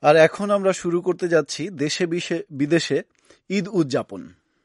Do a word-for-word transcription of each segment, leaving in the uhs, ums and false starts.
আর এখন আমরা শুরু করতে যাচ্ছি দেশে বিদেশে ঈদ উদযাপন।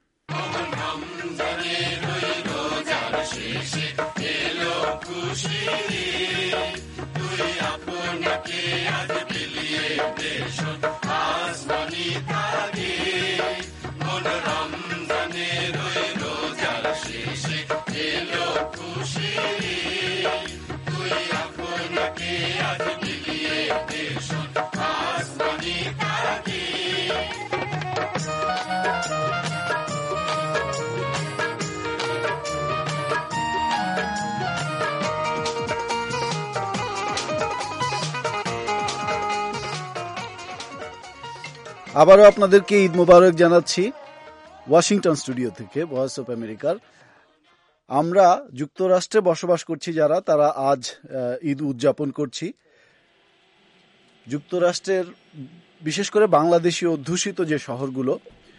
আবারও আপনাদেরকে ঈদ মোবারক জানাচ্ছি ওয়াশিংটন স্টুডিও থেকে, ভয়েস অফ আমেরিকার। আমরা যুক্তরাষ্ট্রে বসবাস করছি যারা, তারা আজ ঈদ উদযাপন করছি। যুক্তরাষ্ট্রের বিশেষ করে বাংলাদেশি অধ্যুষিত যে শহরগুলো,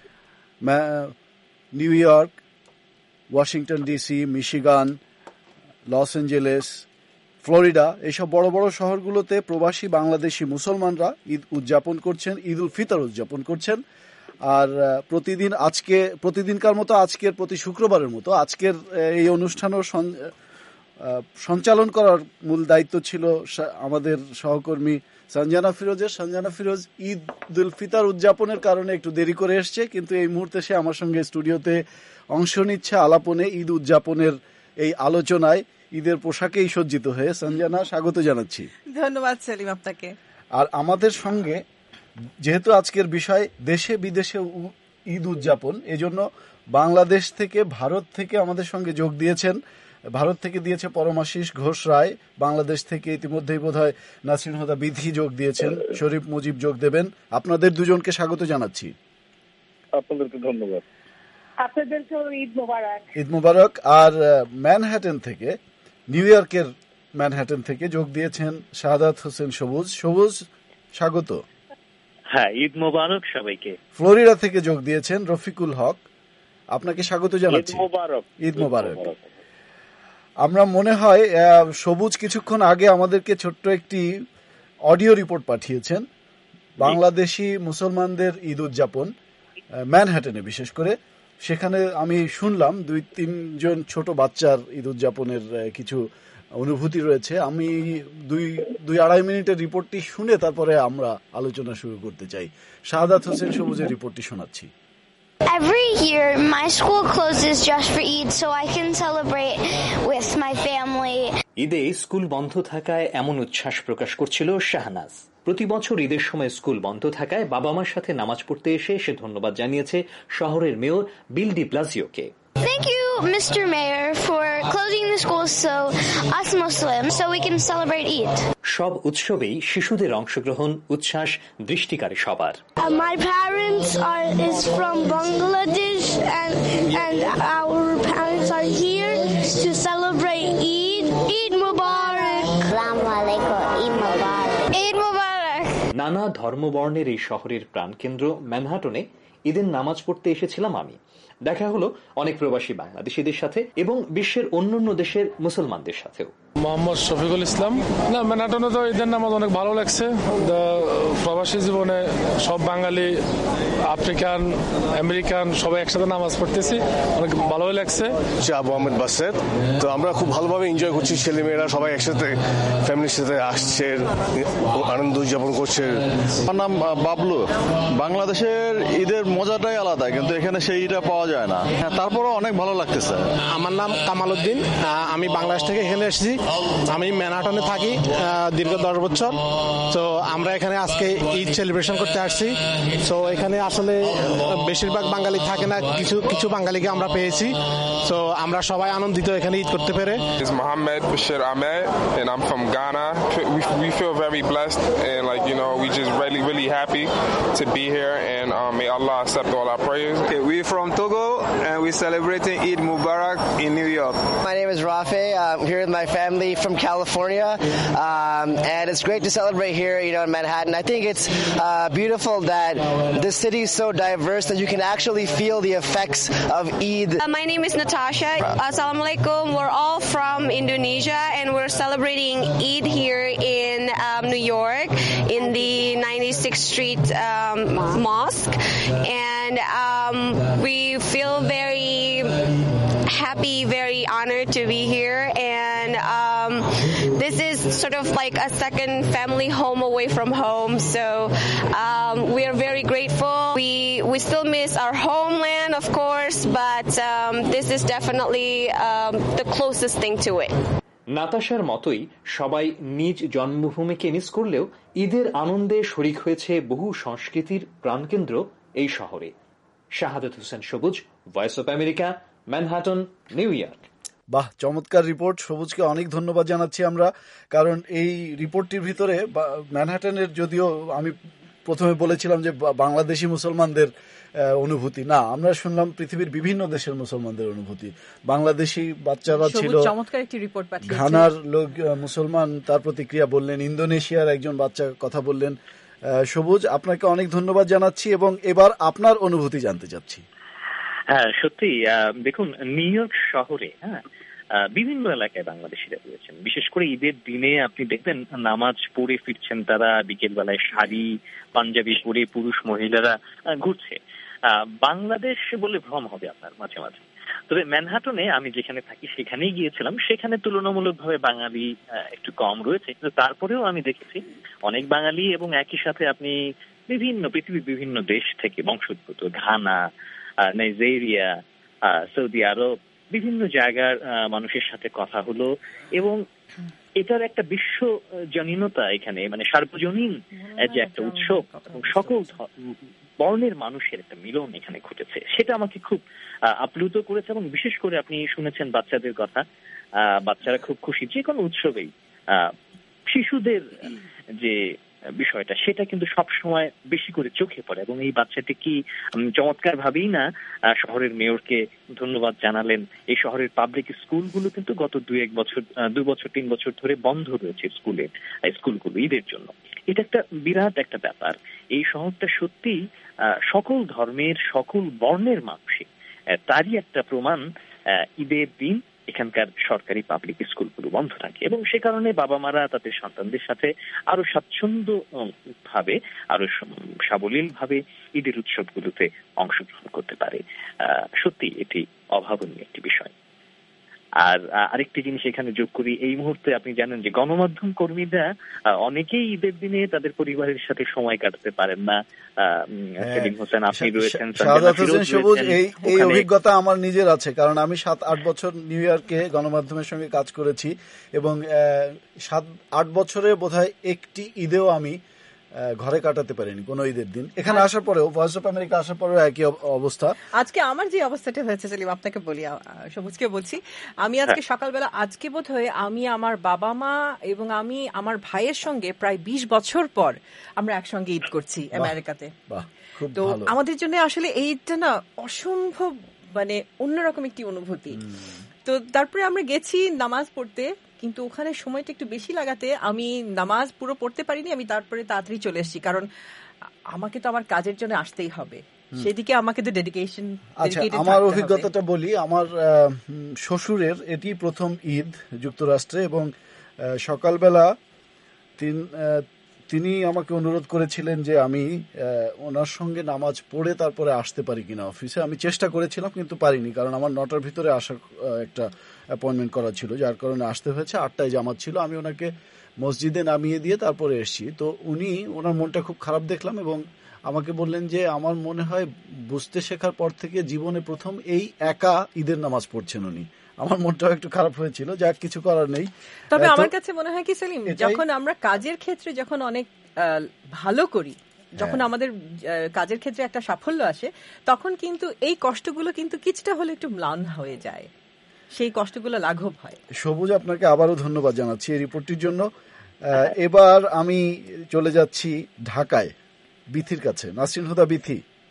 New York, Washington DC, Michigan, Los Angeles, Florida, এইসব বড় বড় শহরগুলোতে প্রবাসী বাংলাদেশি মুসলমানরা ঈদ উদযাপন করছেন, ঈদ উল ফিতর উদযাপন করছেন। আর প্রতিদিন আজকে প্রতিদিনকার মতো আজকের প্রতি শুক্রবারের মতো আজকের এই অনুষ্ঠানও সঞ্চালন করার মূল দায়িত্ব ছিল আমাদের সহকর্মী সঞ্জানা ফিরোজের। সঞ্জানা ফিরোজ ঈদ উল ফিতর উদযাপনের কারণে একটু দেরি করে এসছে, কিন্তু এই মুহূর্তে সে আমার সঙ্গে স্টুডিওতে অংশ নিচ্ছে আলাপনে, ঈদ উদযাপনের এই আলোচনায়, ঈদের পোশাকেই সজ্জিত হয়ে। সঞ্জানা, স্বাগত জানাচ্ছি। ধন্যবাদ সেলিম আপনাকে। আর আমাদের সঙ্গে, যেহেতু আজকের বিষয় দেশে বিদেশে ঈদ উদযাপন, এজন্য বাংলাদেশ থেকে, ভারত থেকে আমাদের সঙ্গে যোগ দিয়েছেন। ভারত থেকে দিয়েছে পরমাশিস ঘোষ রায়, বাংলাদেশ থেকে ইতিমধ্যেই বোধহয় নাসরিন হুদা বিধি যোগ দিয়েছেন, শরীফ মুজিব যোগ দেবেন। আপনাদের দুজনকে স্বাগত জানাচ্ছি। আপনাদেরকে ধন্যবাদ। আপনাদেরকেও ঈদ মোবারক। ঈদ মোবারক। আর ম্যানহাটন থেকে, নিউ ইয়র্কের ম্যানহাটন থেকে যোগ দিয়েছেন শাহাদাত হোসেন সবুজ। সবুজ, স্বাগত। হ্যাঁ, ঈদ মোবারক সবাইকে। ফ্লোরিডা থেকে যোগ দিয়েছেন রফিকুল হক, আপনাকে স্বাগত জানাচ্ছি। ঈদ মোবারক। ঈদ মোবারক। আমরা মনে হয় সবুজ কিছুক্ষণ আগে আমাদেরকে ছোট্ট একটি অডিও রিপোর্ট পাঠিয়েছেন বাংলাদেশি মুসলমানদের ঈদ উদযাপন ম্যানহাটনে বিশেষ করে। সেখানে আমি শুনলাম দুই তিনজন ছোট বাচ্চার ঈদ উদযাপনের কিছু অনুভূতি রয়েছে। আমি দুই দুই আড়াই মিনিটের রিপোর্টটি শুনে তারপরে আমরা আলোচনা শুরু করতে চাই। শাহাদাত হোসেন সবুজের রিপোর্টটি শোনাচ্ছি। Every year my school closes just for Eid so I can celebrate with my family. ঈদে স্কুল বন্ধ থাকায় এমন উচ্ছ্বাস প্রকাশ করছিল শাহনাজ। প্রতি বছর ঈদের সময় স্কুল বন্ধ থাকায় বাবা মার সাথে নামাজ পড়তে এসে সে ধন্যবাদ জানিয়েছে শহরের মেয়র বিল ডি প্লাজিওকে। Thank you, Mister Mayor, for closing the schools so us Muslims so we can celebrate Eid. সব উৎসবেই শিশুদের অংশগ্রহণ, উচ্ছ্বাস দৃষ্টিকারে সবার। Uh, my parents are is from Bangladesh and and our parents are here to celebrate Eid. Eid Mubarak. Assalamu alaikum. Eid Mubarak. Eid Mubarak. নানা ধর্মবর্ণের এই শহরের প্রাণকেন্দ্র ম্যানহাটনে ঈদের নামাজ পড়তে এসেছিলাম আমি। দেখা হলো অনেক প্রবাসী বাংলাদেশিদের সাথে এবং বিশ্বের অন্যান্য দেশের মুসলমানদের সাথেও। মোহাম্মদ শফিকুল ইসলাম। না, ম্যানহাটনে তো ঈদের নামাজ অনেক ভালো লাগছে। প্রবাসী জীবনে সব বাঙালি, আফ্রিকান, আমেরিকান সবাই একসাথে নামাজ পড়তেছি, অনেক ভালোই লাগছে। আবু আহমেদ বাসের। তো আমরা খুব ভালোভাবে এনজয় করছি, ছেলেমেয়েরা সবাই একসাথে ফ্যামিলির সাথে আসছে, আনন্দ উদযাপন করছে। আমার নাম বাবলু। বাংলাদেশের ঈদের মজাটাই আলাদা, কিন্তু এখানে সেইটা পাওয়া যায় না। তারপরও অনেক ভালো লাগতেছে। আমার নাম কামাল উদ্দিন, আমি বাংলাদেশ থেকে এখানে এসেছি। আমি ম্যানহাটনে থাকি দীর্ঘ দশ বছর। তো আমরা এখানে আজকে ঈদ সেলিব্রেশন করতে আসছি। তো এখানে আসলে বেশিরভাগ বাঙালি থাকে না, কিছু কিছু বাঙালিকে আমরা পেয়েছি। তো আমরা সবাই আনন্দিত এখানে ঈদ করতে পেরে। Mohammed Bashir Ahmed and I'm from Ghana. We, we feel very blessed and like you know we just really really happy to be here and um, may Allah accept all our prayers. Okay, we're from Togo and we're celebrating Eid Mubarak in New York. My name is Rafe. I'm here with my family from California, um, and it's great to celebrate here, you know, in Manhattan. I think it's uh, beautiful that the city is so diverse that you can actually feel the effects of Eid. Uh, my name is Natasha. Assalamu alaikum. We're all from Indonesia, and we're celebrating Eid here in um, New York in the ninety-sixth Street um, Mosque, and um, we feel very happy, very honored to be here, and um, this is sort of like a second family home away from home, so um, we are very grateful. We we still miss our homeland, of course, but um, this is definitely um, the closest thing to it. নাতাশার মতোই সবাই নিজ জন্মভূমিকে miss করলেও ঈদের আনন্দে শরিক হয়েছে বহু সংস্কৃতির প্রাণকেন্দ্র এই শহরে। Shahadat Hossain Sabuj, Voice of America, Manhattan, New York. বাহ, চমৎকার রিপোর্ট। সবুজকে অনেক ধন্যবাদ জানাচ্ছি আমরা, কারণ এই রিপোর্টটির ভিতরে ম্যানহাটনের, যদিও আমি প্রথমে বলেছিলাম যে বাংলাদেশি মুসলমানদের অনুভূতি না, আমরা শুনলাম পৃথিবীর বিভিন্ন দেশের মুসলমানদের অনুভূতি। বাংলাদেশি বাচ্চারা ছিল, চমৎকার একটি রিপোর্ট পাঠিয়েছেন। ঘানার লোক মুসলমান, তার প্রতিক্রিয়া বললেন, ইন্দোনেশিয়ার একজন বাচ্চা কথা বললেন। সবুজ, আপনাকে অনেক ধন্যবাদ জানাচ্ছি এবং এবার আপনার অনুভূতি জানতে চাচ্ছি। হ্যাঁ, সত্যি দেখুন, নিউ ইয়র্ক শহরে হ্যাঁ বিভিন্ন এলাকায় বাংলাদেশিরা রয়েছেন। বিশেষ করে ঈদের দিনে আপনি দেখবেন নামাজ পড়ে ফিরছেন তারা, বিকেল বেলায় শাড়ি পাঞ্জাবি পরে পুরুষ মহিলারা ঘুরছে। বাংলাদেশ বলে ভ্রম হবে আপনার মাঝে মাঝে। তবে ম্যানহাটনে আমি যেখানে থাকি সেখানেই গিয়েছিলাম, সেখানে তুলনামূলকভাবে বাঙালি একটু কম রয়েছে, কিন্তু তারপরেও আমি দেখেছি অনেক বাঙালি, এবং একই সাথে আপনি বিভিন্ন পৃথিবীর বিভিন্ন দেশ থেকে বংশোদ্ভূত, ঘানা, নাইজেরিয়া, সৌদি আরব, বিভিন্ন জায়গার মানুষের সাথে কথা হলো, এবং এটার একটা বিশ্বজনীনতা এখানে, মানে সার্বজনীন যে একটা উৎসব এবং সকল বর্ণের মানুষের একটা মিলন এখানে ঘটেছে, সেটা আমাকে খুব আপ্লুত করেছে। এবং বিশেষ করে আপনি শুনেছেন বাচ্চাদের কথা, বাচ্চারা খুব খুশি যে কোনো উৎসবেই। শিশুদের যে বিষয়টা, সেটা কিন্তু সব সময় বেশি করে চোখে পড়ে, এবং এই বাচ্চাটি কি চমৎকার ভাবেই না শহরের মেয়রকে ধন্যবাদ জানালেন। এই শহরের পাবলিক স্কুলগুলো কিন্তু গত দুই এক বছর দুই বছর তিন বছর ধরে বন্ধ রয়েছে, স্কুলে স্কুলগুলো ঈদের জন্য। এটা একটা বিরাট একটা ব্যাপার। এই শহরটা সত্যি সকল ধর্মের সকল বর্ণের মানুষের, তারই একটা প্রমাণ। ঈদের দিন এখানকার সরকারি পাবলিক স্কুলগুলো বন্ধ থাকে, এবং সে কারণে বাবা মারা তাদের সন্তানদের সাথে আরো স্বাচ্ছন্দ্য ভাবে, আরো সাবলীল ভাবে ঈদের উৎসবগুলোতে অংশগ্রহণ করতে পারে। সত্যি এটি অভাবনীয় একটি বিষয়। আর আরেকটি জিনিস এখানে যোগ করি, এই মুহূর্তে আপনি জানেন যে গণমাধ্যম কর্মীরা অনেকেই ঈদের দিনে তাদের পরিবারের সাথে সময় কাটাতে পারেন না। সেলিম হোসেন, আপনি রয়েছেন, সবুজ, এই এই অভিজ্ঞতা আমার নিজের আছে, কারণ আমি সাত আট বছর নিউ ইয়র্কে গণমাধ্যমের সঙ্গে কাজ করেছি, এবং সাত আট বছরে বোধহয় একটি ঈদেও আমি ঘরে কাটাতে পারিনি কোনো ঈদের দিন। এখানে আসার পরেও, ভয়েস অফ আমেরিকা আসার পরেও একই অবস্থা। আজকে আমার যে অবস্থাটা হয়েছে সেলিম, আপনাকে বলি, সবুজকে বলছি, আমি আজকে সকালবেলা, আজকে বোধ হয় আমি আমার বাবা মা এবং আমি আমার ভাইয়ের সঙ্গে প্রায় বিশ বছর পর আমরা একসঙ্গে ঈদ করছি আমেরিকাতে। তো আমাদের জন্য আসলে এই ঈদটা না অসম্ভব, মানে অন্যরকম একটি অনুভূতি। তো তারপরে আমরা গেছি নামাজ পড়তে, কিন্তু ওখানে সময়টা একটু বেশি লাগাতে আমি নামাজ পুরো পড়তে পারিনি। আমি তারপরে তাড়াতাড়ি চলে এসেছি, কারণ আমাকে তো আমার কাজের জন্য আসতেই হবে, সেদিকে আমাকে তো ডেডিকেশন। আচ্ছা, আমার অভিজ্ঞতাটা বলি। আমার শ্বশুরের এটি প্রথম ঈদ যুক্তরাষ্ট্রে, এবং সকালবেলা তিন তিনি আমাকে অনুরোধ করেছিলেন যে আমি ওনার সঙ্গে নামাজ পড়ে তারপরে আসতে পারি কিনা অফিসে। আমি চেষ্টা করেছিলাম কিন্তু পারিনি, কারণ আমার নটার ভিতরে আসার একটা অ্যাপয়েন্টমেন্ট করা ছিল, যার কারণে আসতে হয়েছে। আটটায় জামাত ছিল, আমি ওনাকে মসজিদে নামিয়ে দিয়ে তারপরে এসেছি। তো উনি, ওনার মনটা খুব খারাপ দেখলাম, এবং আমাকে বললেন যে আমার মনে হয় বুঝতে শেখার পর থেকে জীবনে প্রথম এই একা ঈদের নামাজ পড়ছেন উনি। আমার মনটাও একটু খারাপ হয়েছিল, যা কিছু করার নেই। তবে আমার কাছে মনে হয় কি সেলিম, যখন আমরা কাজের ক্ষেত্রে যখন অনেক ভালো করি, যখন আমাদের কাজের ক্ষেত্রে একটা সাফল্য আসে, তখন কিন্তু এই কষ্টগুলো কিন্তু কিছুটা হলে একটু ম্লান হয়ে যায়, সেই কষ্টগুলো লাঘব হয়। সবুজ, আপনাকে আবারও ধন্যবাদ জানাচ্ছি এই রিপোর্টটির জন্য। এবার আমি চলে যাচ্ছি ঢাকায়, বিথির কাছে। নাসরিন হুদা বিথি,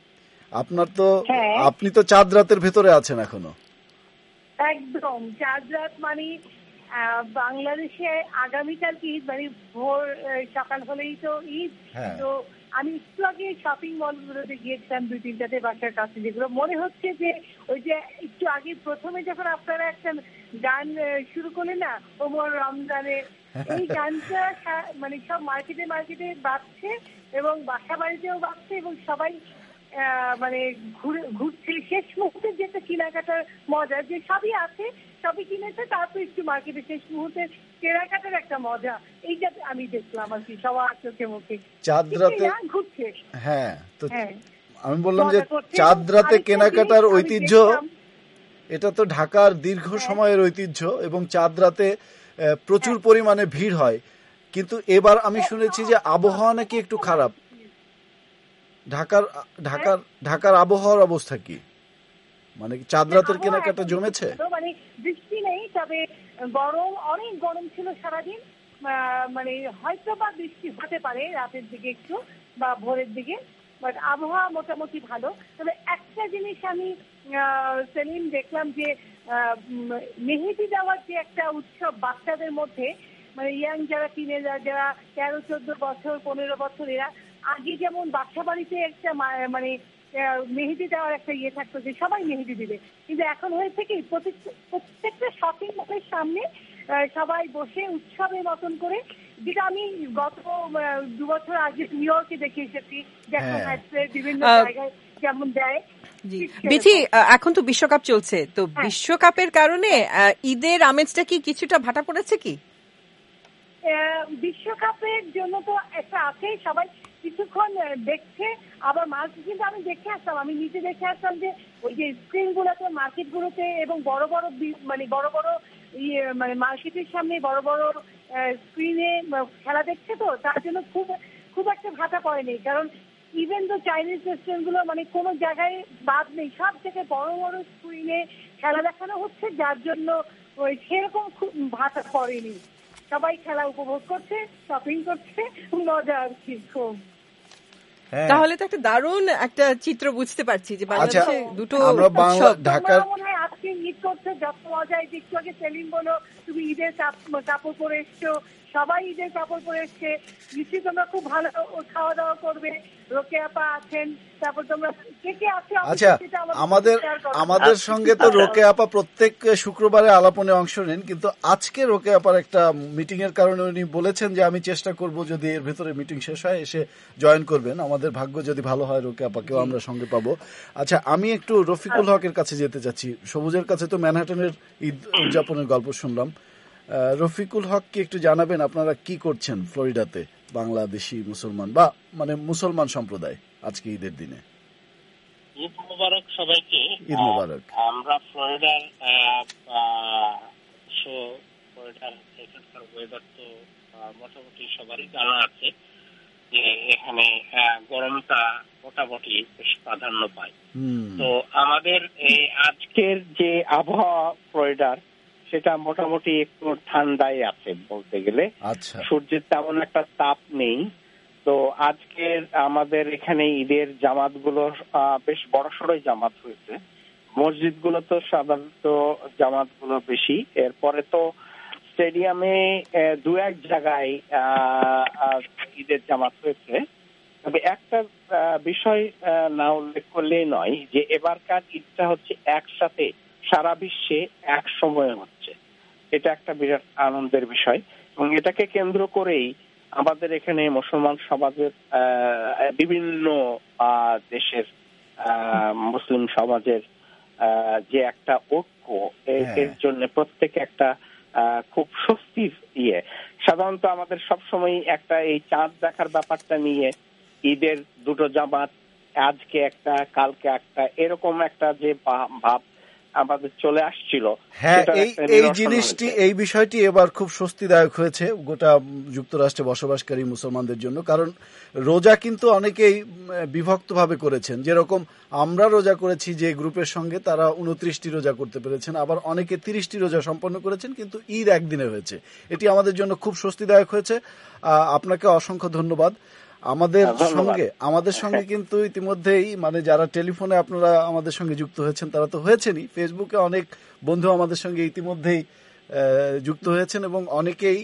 আপনার তো আপনি তো চাঁদ রাতের ভেতরে আছেন এখনো। একদম চাঁদ রাত মানে বাংলাদেশে আগামীকাল কি ঈদ, মানে ভোর সকাল হলেই তো ঈদ। তো আমি একটু আগে শপিং মলগুলোতে গিয়েছিলাম দুই তিনটাতে বাসার কাছে, যেগুলো মনে হচ্ছে যে ওই যে একটু আগে প্রথমে যখন আপনারা একটা গান শুরু করলেন না ওমর রমজানে, এই গানটা মানে সব মার্কেটে মার্কেটে বাজছে এবং বাসা বাড়িতেও বাজছে এবং সবাই মানে ঘুরে ঘুরছে। শেষ মুহূর্তে যে একটা কেনাকাটার মজা, যে সবই আছে সবই কিনেছে, তারপর একটু মার্কেটে শেষ মুহূর্তে কেনাকাটার একটা মজা, এইটা আমি দেখলাম আর কি সবার চোখে মুখে। চাঁদ রাতে ঘুরছে। হ্যাঁ, তো আমি বললাম যে চাঁদ রাতে কেনাকাটার ঐতিহ্য, এটা তো ঢাকার দীর্ঘ সময়ের ঐতিহ্য এবং চাঁদ রাতে প্রচুর পরিমাণে ভিড় হয়, কিন্তু এবার আমি শুনেছি যে আবহাওয়া নাকি একটু খারাপ। ঢাকার ঢাকার ঢাকার আবহাওয়ার অবস্থা কি? মানে চাঁদ রাতের কেনাকাটা জমেছে? মানে বৃষ্টি নেই, তবে গরম, অনেক গরম ছিল সারাদিন। মানে হয়তো বা বৃষ্টি হতে পারে রাতের দিকে একটু বা ভোরের দিকে, বাট আবহাওয়া মোটামুটি ভালো। তবে একটা জিনিস আমি সেলিম দেখলাম যে মেহেদি দেওয়ার যে একটা উৎসব বাচ্চাদের মধ্যে, মানে ইয়াং যারা টিনেজার, যারা তেরো চোদ্দ বছর পনেরো বছর, এরা আগে যেমন বাসা বাড়িতে একটা মানে মেহেদি দেওয়ার একটা ইয়ে থাকতো যে সবাই মেহেদি দিবে, কিন্তু এখন হয়েছে কি প্রত্যেকটা শপিং মলের সামনে সবাই বসে উৎসবের মতন করে, যেটা আমি গত দু বছর আগে নিউ ইয়র্কে দেখে এসেছি, বিভিন্ন জায়গায় যেমন দেয়। বিথি, এখন তো বিশ্বকাপ চলছে, তো বিশ্বকাপের কারণে ঈদের আমেজটা কি কিছুটা ভাটা পড়েছে কি? বিশ্বকাপের জন্য তো একটা আছে, সবাই কিছুক্ষণ দেখছে, আবার মাঝে কিন্তু আমি দেখে আসলাম, আমি নিজে দেখে আসলাম যে ওই যে স্ক্রিন গুলোতে মার্কেট গুলোতে এবং বড় বড় মানে বড় বড় ইয়ে মানে মার্কেটের সামনে বড় বড় স্ক্রিনে খেলা দেখছে, তো তার জন্য খুব খুব একটা ভাটা পড়েনি। কারণ ইভেন তো চাইনিজ রেস্টুরেন্ট গুলো মানে কোনো জায়গায় বাদ নেই, সব থেকে বড় বড় স্ক্রিনে খেলা দেখানো হচ্ছে, যার জন্য ওই সেরকম খুব ভাটা পড়েনি। সবাই খেলা উপভোগ করছে, শপিং করছে, মজা আর কি খুব। তাহলে তো একটা দারুণ একটা চিত্র বুঝতে পারছি যে বাংলাদেশে দুটো ঢাকার মনে হয় আজকে ঈদ করছে যত মজা। একটু আগে সেলিম বলো তুমি ঈদের কাপড় পরে এসছো, সবাই ঈদের কাপড় পরে এসছে, নিশ্চয়ই তোমরা খুব ভালো খাওয়া দাওয়া করবে। রোকেয়া আপা আছেন, তারপর তোমরা কে কে আছো? আচ্ছা, আমাদের আমাদের সঙ্গে তো রোকেয়া আপা প্রত্যেক শুক্রবারে আলাপনে অংশ নেন, কিন্তু আজকে রোকেয়া আপার একটা মিটিং এর কারণে উনি বলেছেন যে আমি চেষ্টা করব যদি এর ভেতরে মিটিং শেষ হয় এসে জয়েন করবেন। আমাদের ভাগ্য যদি ভালো হয় রোকেয়া আপাকেও আমরা সঙ্গে পাবো। আচ্ছা, আমি একটু রফিকুল হকের কাছে যেতে চাচ্ছি। সবুজের কাছে তো ম্যানহাটনের ঈদ উদযাপনের গল্প শুনলাম। রফিকুল হক কি একটু জানাবেন আপনারা কি করছেন ফ্লোরিডাতে, বাংলাদেশি মুসলমান বা মানে মুসলমান সম্প্রদায় আজকে ঈদের দিনে? ঈদ মোবারক সবাইকে। ঈদ মোবারক। আমরা ফ্লোরিডার ফ্লোরিডার এখানকার ওয়েদার তো মোটামুটি সবারই জানা আছে যে এখানে গরমটা মোটামুটি বেশ প্রাধান্য পায়। তো আমাদের এই আজকের যে আবহাওয়া ফ্লোরিডার সেটা মোটামুটি একটু ঠান্ডায় আছে বলতে গেলে। আচ্ছা, সূর্যের তেমন একটা তাপ নেই। তো আজকের আমাদের এখানে ঈদের জামাত গুলো বেশ বড়সড়ই জামাত হয়েছে। মসজিদ গুলো তো সাধারণত জামাত গুলো বেশি, এরপরে তো স্টেডিয়ামে দু এক জায়গায় ঈদের জামাত হয়েছে। তবে একটা বিষয় না উল্লেখ করলেই নয় যে এবারকার ঈদটা হচ্ছে একসাথে সারা বিশ্বে এক সময়ে হচ্ছে। এটা একটা বিরাট আনন্দের বিষয় এবং এটাকে কেন্দ্র করেই আমাদের এখানে মুসলমান সমাজের বিভিন্ন দেশের মুসলিম সমাজের যে একটা ঐক্য, এর জন্য প্রত্যেকে একটা খুব স্বস্তির ইয়ে। সাধারণত আমাদের সবসময় একটা এই চাঁদ দেখার ব্যাপারটা নিয়ে ঈদের দুটো জামাত, আজকে একটা কালকে একটা, এরকম একটা যে ভাব আমাদের চলে আসছিল। হ্যাঁ, এই এই জিনিসটি এই বিষয়টি এবার খুব স্বস্তিদায়ক হয়েছে গোটা যুক্তরাষ্ট্রে বসবাসকারী মুসলমানদের জন্য। কারণ রোজা কিন্তু অনেকেই বিভক্ত ভাবে করেছেন, যেরকম আমরা রোজা করেছি যে গ্রুপের সঙ্গে তারা উনত্রিশটি রোজা করতে পেরেছেন, আবার অনেকে তিরিশটি রোজা সম্পন্ন করেছেন, কিন্তু ঈদ একদিনে হয়েছে। এটি আমাদের জন্য খুব স্বস্তিদায়ক হয়েছে। আপনাকে অসংখ্য ধন্যবাদ। আমাদের সঙ্গে আমাদের সঙ্গে কিন্তু ইতিমধ্যেই মানে যারা টেলিফোনে আপনারা আমাদের সঙ্গে যুক্ত হয়েছেন তারা তো হয়েছেনই, ফেসবুকে অনেক বন্ধু আমাদের সঙ্গে ইতিমধ্যেই যুক্ত হয়েছেন এবং অনেকেই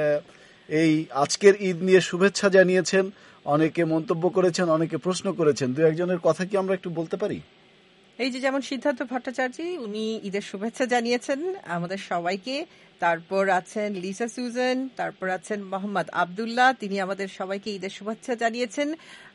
এই আজকের ঈদ নিয়ে শুভেচ্ছা জানিয়েছেন, অনেকে মন্তব্য করেছেন, অনেকে প্রশ্ন করেছেন। দু একজনের কথা কি আমরা একটু বলতে পারি? এই যে যেমন সিদ্ধার্থ ভট্টাচার্য, উনি ঈদের শুভেচ্ছা জানিয়েছেন আমাদের সবাইকে। তারপর আছেন লিসা সুজন, তারপর আছেন মোহাম্মদ আবদুল্লাহ, তিনি আমাদের সবাইকে ঈদের শুভেচ্ছা জানিয়েছেন।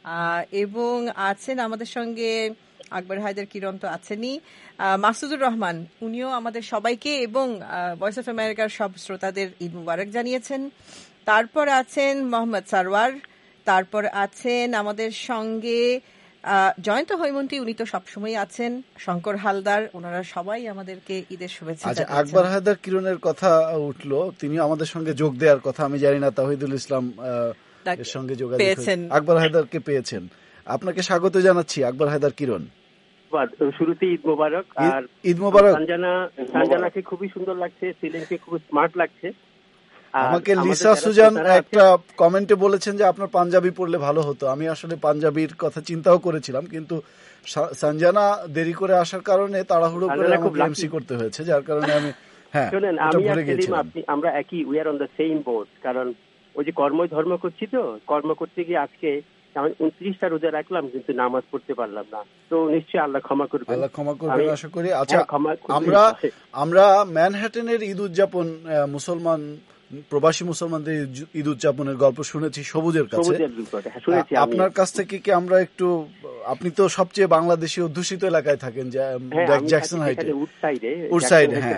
এবং আছেন আমাদের সঙ্গে আকবর হায়দার কিরণ তো আছেনই, মাসুদুর রহমান, উনিও আমাদের সবাইকে এবং ভয়েস অফ আমেরিকার সব শ্রোতাদের ঈদ মুবারক জানিয়েছেন। তারপর আছেন মোহাম্মদ সারওয়ার, তারপর আছেন আমাদের সঙ্গে জয়ন্ত হৈমন্তী, উনি তো সবসময় আছেন, শঙ্কর হালদার, ওনারা সবাই আমাদেরকে ঈদের শুভেচ্ছা। আচ্ছা, আকবর হায়দার কিরণের কথা উঠলো, তিনি আমাদের সঙ্গে যোগ দেওয়ার কথা, আমি জানি না তাওহিদুল ইসলাম এর সঙ্গে যোগাযোগ পেয়েছেন, আকবর হায়দারকে পেয়েছেন। আপনাকে স্বাগত জানাচ্ছি আকবর হায়দার কিরণ। শুরুতে ঈদ মোবারক। আর ঈদ মোবারক। সঞ্জনা সঞ্জনাকে খুবই সুন্দর লাগছে, সেলিমকে খুব স্মার্ট লাগছে। আমাকে লিসা সুজান একটা কমেন্টে বলেছেন যে আপনার পাঞ্জাবি পড়লে ভালো হতো। আমি আসলে পাঞ্জাবির কথা চিন্তাও করেছিলাম, কিন্তু সঞ্জনা দেরি করে আসার কারণে তাড়াহুড়ো করে আমাকে এমসি করতে হয়েছে, যার কারণে আমি হ্যাঁ শুনেন, আমি আর সেলিম আপনি আমরা একই, we are on the same boat. কারণ ওই যে কর্মই ধর্ম করছি, তো কর্ম করতে গিয়ে আজকে আমি উনত্রিশটা রোজা রাখলাম কিন্তু নামাজ পড়তে পারলাম না। তো নিশ্চয়ই আল্লাহ ক্ষমা করবেন, আল্লাহ ক্ষমা করবেন আশা করি। আচ্ছা, আমরা আমরা ম্যানহাটনের ঈদ উদযাপন, মুসলমান প্রবাসী মুসলমানদের ঈদ উদযাপনের গল্প শুনেছি সবুজের কাছে। আপনার কাছ থেকে কি আমরা একটু, আপনি তো সবচেয়ে বাংলাদেশি অধ্যুষিত এলাকায় থাকেন, জ্যাকসন হাইটে, উড সাইডে, হ্যাঁ,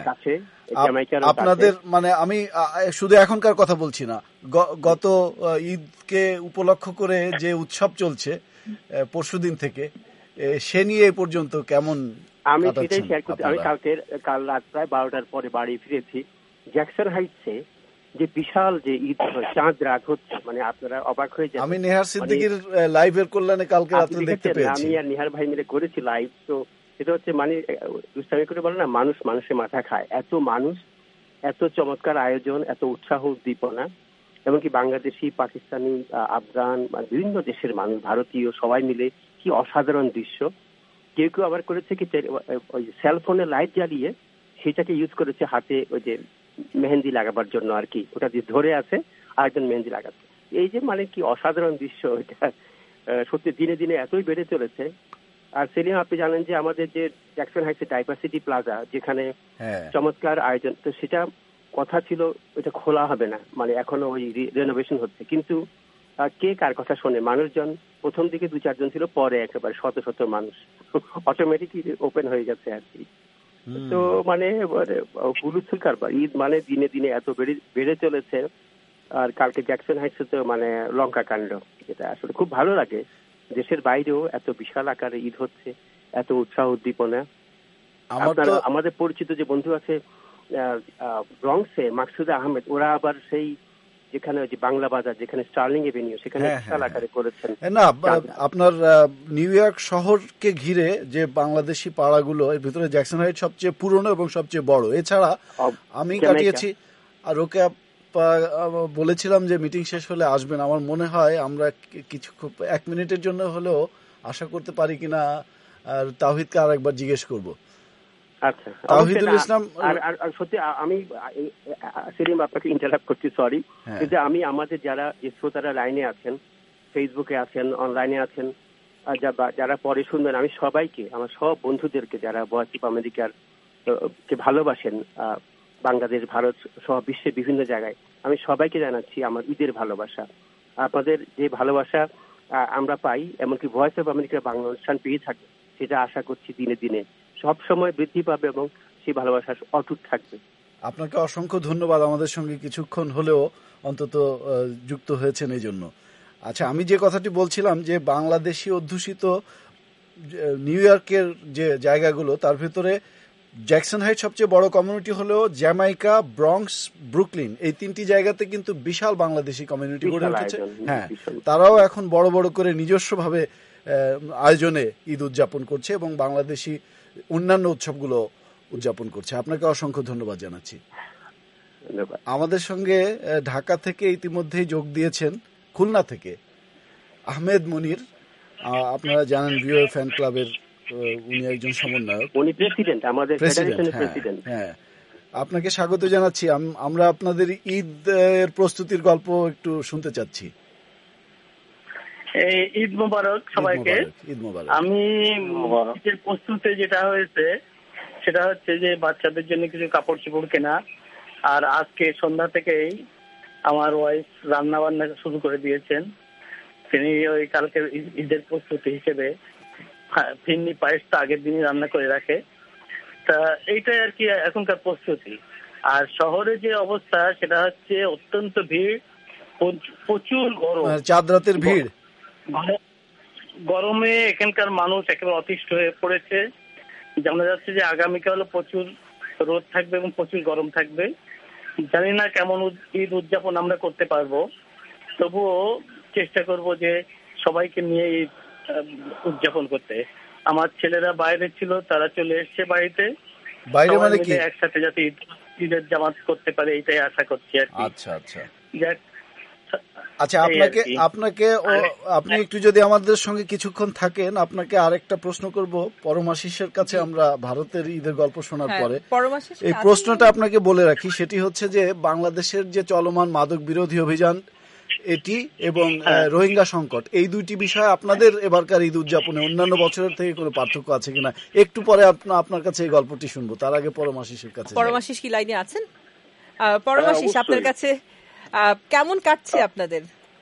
আপনাদের মানে আমি শুধু এখনকার কথা বলছি না, গত ঈদকে উপলক্ষ করে যে উৎসব চলছে পরশুদিন থেকে, সে নিয়ে এই পর্যন্ত কেমন? আমি সেটাই শেয়ার করতে, আমি কালকে কাল রাত প্রায় বারোটার পরে বাড়ি ফিরেছি। জ্যাকসন হাইটসে যে বিশাল যে ঈদ চাঁদ রাত হচ্ছে, মানে আপনারা অবাক হয়ে যাবেন। আমি নেহার সিদ্দিকীর লাইভের কল্যাণে কালকে রাতে দেখতে পেয়েছি, আমি আর নিহার ভাই মিলে করেছি লাইভ। তো এটা হচ্ছে মানে দুষ্টামি করে বলে না, মানুষ মানুষের মাথা খায়। এত মানুষ, এত চমৎকার আয়োজন, এত উৎসাহ উদ্দীপনা, এমনকি বাংলাদেশি, পাকিস্তানি, আফগান, বিভিন্ন দেশের মানুষ, ভারতীয়, সবাই মিলে কি অসাধারণ দৃশ্য। কেউ কেউ আবার করেছে কি ওই সেলফোনে লাইট জ্বালিয়ে সেটাকে ইউজ করেছে হাতে ওই যে মেহেন্দি লাগাবার জন্য আর কি, ওটা দিয়ে ধরে আছে আর একজন মেহেন্দি লাগাচ্ছে। এই যে মানে কি অসাধারণ দৃশ্য, এটা সত্যি দিনে দিনে এতই বেড়ে চলেছে। আর সেলিম, আপনি জানেন যে আমাদের যে জ্যাকসন হাইটস ডাইভার্সিটি প্লাজা, যেখানে চমৎকার আয়োজন, তো সেটা কথা ছিল ওইটা খোলা হবে না, মানে এখনো ওই রেনোভেশন হচ্ছে। কিন্তু কে কার কথা শোনে? মানুষজন প্রথম দিকে দু চারজন ছিল, পরে একেবারে শত শত মানুষ, অটোমেটিকলি ওপেন হয়ে গেছে আর কি। তো মানে হুলুস্থুল কারবার, ঈদ মানে দিনে দিনে এত বেড়ে বেড়ে চলেছে। আর কালকে জ্যাকসন হাইটসে তো মানে লঙ্কা কাণ্ড, এটা আসলে খুব ভালো লাগে। দেশের বাইরেও এত বিশাল আকারে ঈদ হচ্ছে, এত উৎসাহ উদ্দীপনা। আমাদের পরিচিত যে বন্ধু আছে ব্রঙ্কসে, মাকসুদা আহমেদ, ওরা আবার সেই যেখানে ওই যে বাংলা বাজার, যেখানে স্টার্লিং এভিনিউ, সেখানে বিশাল আকারে করেছেন। না, আপনার নিউ ইয়র্ক শহরকে ঘিরে যে বাংলাদেশি পাড়াগুলো, এর ভিতরে জ্যাকসন হাইট সবচেয়ে পুরনো এবং সবচেয়ে বড়। এছাড়া আমি কাটিয়েছি, আর ওকে বলেছিলাম যে মিটিং শেষ হলে আসবেন। আমার মনে হয় আমরা কিছু এক মিনিটের জন্য হলেও আশা করতে পারি কিনা, আর তাওহিদকে আর একবার জিজ্ঞেস করবো। আচ্ছা, তাওহিদুল ইসলাম। আর সত্যি আমি সেলিম আপনাকে ইন্টারাপ্ট করছি, সরি, কিন্তু আমি আমাদের যারা শ্রোতারা লাইনে আছেন, ফেসবুকে আছেন, অনলাইনে আছেন, যারা পরে শুনবেন, আমি সবাইকে, আমার সব বন্ধুদেরকে যারা ভয়েস অফ আমেরিকার কে ভালোবাসেন, বাংলাদেশ, ভারত সহ বিশ্বের বিভিন্ন জায়গায়, আমি সবাইকে জানাচ্ছি আমার ঈদের ভালোবাসা। আপনাদের যে ভালোবাসা আমরা পাই, এমনকি ভয়েস অফ আমেরিকার বাংলা অনুষ্ঠান পেয়ে থাকি, সেটা আশা করছি দিনে দিনে সব সময় বৃদ্ধি পাবে এবং সেই ভালোবাসা অটুট থাকবে। আপনাকে অসংখ্য ধন্যবাদ আমাদের সঙ্গে কিছুক্ষণ হলেও অন্তত যুক্ত হয়েছেন এই জন্য। আচ্ছা, আমি যে কথাটি বলছিলাম যে বাংলাদেশি অধ্যুষিত নিউ ইয়র্কের যে জায়গাগুলো, তার ভিতরে জ্যাকসন হাইট সবচেয়ে বড় কমিউনিটি হলেও জ্যামাইকা, ব্রঙ্কস, ব্রুকলিন, এই তিনটি জায়গাতে কিন্তু বিশাল বাংলাদেশি কমিউনিটি গড়ে উঠেছে। হ্যাঁ, তারাও এখন বড় বড় করে নিজস্বভাবে আয়োজনে ঈদ উদযাপন করছে এবং বাংলাদেশি অন্যান্য উৎসবগুলো উদযাপন করছে। আপনাকে অসংখ্য ধন্যবাদ জানাচ্ছি। আমাদের সঙ্গে ঢাকা থেকে ইতিমধ্যেই যোগ দিয়েছেন, খুলনা থেকে আহমেদ মনির, আপনারা জানেন ভিওএ ফ্যান ক্লাবের উনি একজন সমন্বয়ক, উনি প্রেসিডেন্ট, আমাদের ফেডারেশনের প্রেসিডেন্ট। হ্যাঁ, আপনাকে স্বাগত জানাচ্ছি। আমরা আপনাদের ঈদ এর প্রস্তুতির গল্প একটু শুনতে চাচ্ছি। ঈদ মোবারক সবাইকে। ঈদ মোবারক। আমি ঈদের প্রস্তুতি যেটা হয়েছে সেটা হচ্ছে যে বাচ্চাদের জন্য কিছু কাপড় চোপড় কেনা, আর আজকে সন্ধ্যা থেকেই আমার ওয়াইফ রান্না বান্না শুরু করে দিয়েছেন। তিনি ওই কালকে ঈদের প্রস্তুতি হিসেবে ফিরনি পায়েসটা আগের দিনই রান্না করে রাখে। তা এইটাই আর কি এখনকার প্রস্তুতি। আর শহরে যে অবস্থা সেটা হচ্ছে অত্যন্ত ভিড়, প্রচুর গরম, চাঁদ রাতের ভিড়, গরমে এখানকার মানুষ একেবারে অতিষ্ঠ হয়ে পড়েছে। জানা যাচ্ছে যে আগামীকালও প্রচুর রোদ থাকবে এবং প্রচুর গরম থাকবে। জানি না কেমন ঈদ উদযাপন আমরা করতে পারবো, তবুও চেষ্টা করব যে সবাইকে নিয়ে ঈদ উদযাপন করতে। আমার ছেলেরা বাইরে ছিল, তারা চলে এসছে বাড়িতে, বাইরে মানে কি একসাথে যাতে ঈদের জামাত করতে পারে এইটাই আশা করছি আর কি। আচ্ছা আচ্ছা যাক, আচ্ছা আপনাকে আপনাকে আপনি একটু যদি আমাদের সঙ্গে কিছুক্ষণ থাকেন, আপনাকে আরেকটা প্রশ্ন করব পরমাশিসের কাছে। আমরা ভারতের ঈদের গল্প শোনার পরে এই প্রশ্নটা আপনাকে বলে রাখি, সেটি হচ্ছে যে বাংলাদেশের যে চলমান মাদক বিরোধী অভিযান এটি এবং রোহিঙ্গা সংকট, এই দুইটি বিষয় আপনাদের এবারকার ঈদ উদযাপনে অন্যান্য বছরের থেকে কোনো পার্থক্য আছে কিনা, একটু পরে আপনার কাছে এই গল্পটি শুনবো। তার আগে পরমাশিসের কাছে। পরমাশিস কি লাইনে আছেন? পরমাশিস, আপনার কাছে কেমন কাটছে আপনাদের?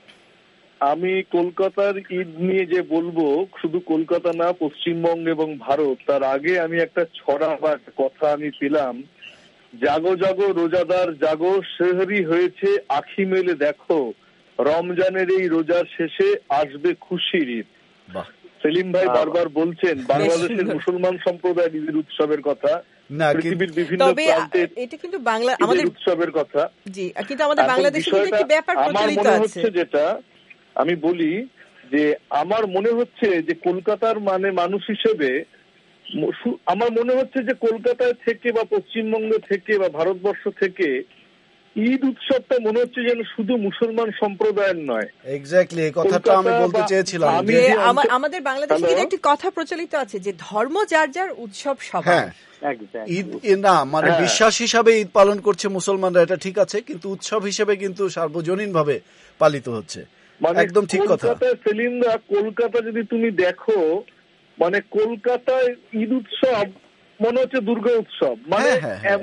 আমি কলকাতার ঈদ নিয়ে যে বলবো, শুধু কলকাতা না, পশ্চিমবঙ্গ এবং ভারত। তার আগে আমি একটা ছড়া বা কথা আমি পেলাম, জাগো জাগো রোজাদার জাগো, সেহরি হয়েছে আখি মেলে দেখো, রমজানের এই রোজার শেষে আসবে খুশির ঈদ। সেলিম ভাই বারবার বলছেন বাংলাদেশের মুসলমান সম্প্রদায়ের ঈদের উৎসবের কথা, পৃথিবীর বিভিন্ন প্রান্তের এটা কিন্তু বাংলা আমাদের উৎসবের কথা। জি, কিন্তু আমাদের বাংলাদেশে কিন্তু একটি ব্যাপার প্রচলিত আছে, যেটা আমি বলি যে আমার মনে হচ্ছে যে কলকাতার মানে মানুষ হিসেবে আমার মনে হচ্ছে যে কলকাতায় থেকে বা পশ্চিমবঙ্গ থেকে বা ভারতবর্ষ থেকে ঈদ উৎসবটা মনে হচ্ছে যেন শুধু মুসলমান সম্প্রদায়ের নয়। এক্স্যাক্টলি, এই কথাটা আমি বলতে চেয়েছিলাম। আমাদের বাংলাদেশে কিন্তু একটি কথা প্রচলিত আছে যে ধর্ম যার যার উৎসব সবার। ঈদ না মানে বিশ্বাস হিসাবে ঈদ পালন করছে মুসলমানরা, এটা ঠিক আছে, কিন্তু উৎসব হিসেবে কিন্তু সার্বজনীন ভাবে পালিত হচ্ছে। একদম ঠিক কথা। সেলিমরা, কলকাতা যদি তুমি দেখো, মানে কলকাতায় ঈদ উৎসব মনে হচ্ছে দুর্গা উৎসব, মানে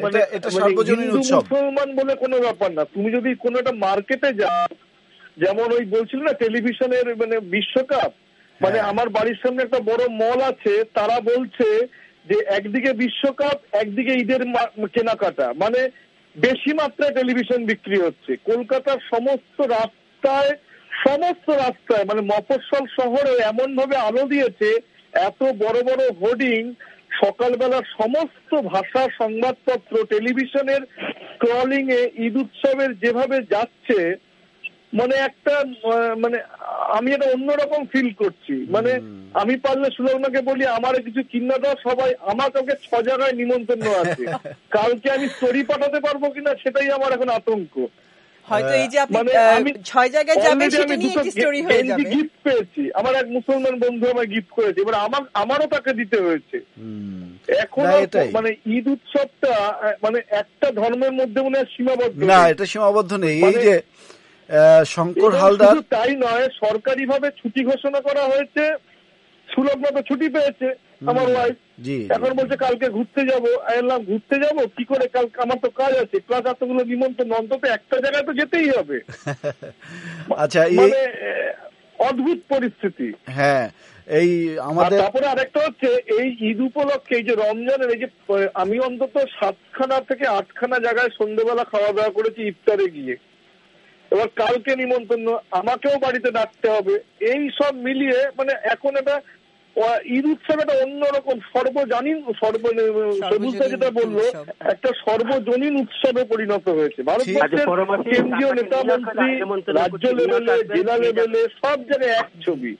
মুসলমান বলে কোনো ব্যাপার না। তুমি যদি কোনো একটা মার্কেটে যাও, যেমন ওই বলছিল না টেলিভিশনের মানে বিশ্বকাপ, মানে আমার বাড়ির সামনে একটা বড় মল আছে, তারা বলছে যে একদিকে বিশ্বকাপ, একদিকে ঈদের কেনাকাটা, মানে বেশি মাত্রায় টেলিভিশন বিক্রি হচ্ছে। কলকাতার সমস্ত রাস্তায় সমস্ত রাস্তায় মানে মফস্বল শহরে এমন ভাবে আলো দিয়েছে, এত বড় বড় হোর্ডিং, সকালবেলা সমস্ত ভাষা সংবাদপত্র টেলিভিশনের স্ক্রলিং এ ঈদ উৎসবের যেভাবে যাচ্ছে, মানে একটা মানে আমি এটা অন্যরকম ফিল করছি। মানে আমি পারলে সুলগ্নাকে বলি আমার কিছু কিনা দাও, সবাই আমার কাউকে ছ জায়গায় নিমন্ত্রণ আছে, কালকে আমি স্টোরি পাঠাতে পারবো কিনা সেটাই আমার এখন আতঙ্ক। হয়তো এই যে আপনি ছয় জায়গায় যাবেন সেটা নিয়ে একটি স্টোরি হয়ে যাবে। গিফট পেয়েছি, আমার এক মুসলমান বন্ধু আমায় গিফট করেছে, এবার আমার আমারও তাকে দিতে হয়েছে। এখন মানে ঈদ উৎসবটা মানে একটা ধর্মের মধ্যে মনে হয় সীমাবদ্ধ না, এটা সীমাবদ্ধ নেই। এই যে শঙ্কর হালদার, তাই নয়, সরকারি ভাবে ছুটি ঘোষণা করা হয়েছে, সুলগ্ন তো ছুটি পেয়েছে আমার ওয়াইফ, এখন বলছে কালকে ঘুরতে যাবো। এলাম ঘুরতে যাবো কি করে, কালকে আমার তো কাজ আছে, প্লাস এতগুলো নিমন্ত্রণ, অন্তত একটা জায়গায় তো যেতেই হবে। আচ্ছা, মানে অদ্ভুত পরিস্থিতি। হ্যাঁ, এই আমাদের তারপরে আরেকটা হচ্ছে এই ঈদ উপলক্ষে এই যে রমজানের এই যে আমি অন্তত সাতখানা থেকে আটখানা জায়গায় সন্ধ্যেবেলা খাওয়া দাওয়া করেছি ইফতারে গিয়ে, এবার কালকে নিমন্ত্রণ, আমাকেও বাড়িতে ডাকতে হবে, এই সব মিলিয়ে মানে এখন এটা ঈদ উৎসব একটা অন্যরকম সর্বজনীন সর্ব সবুজদা যেটা বললো একটা সর্বজনীন উৎসবে পরিণত হয়েছে। ভারতবর্ষের কেন্দ্রীয় নেতা মন্ত্রী, রাজ্য লেভেলে, জেলা লেভেলে সব জায়গায় এক ছবি।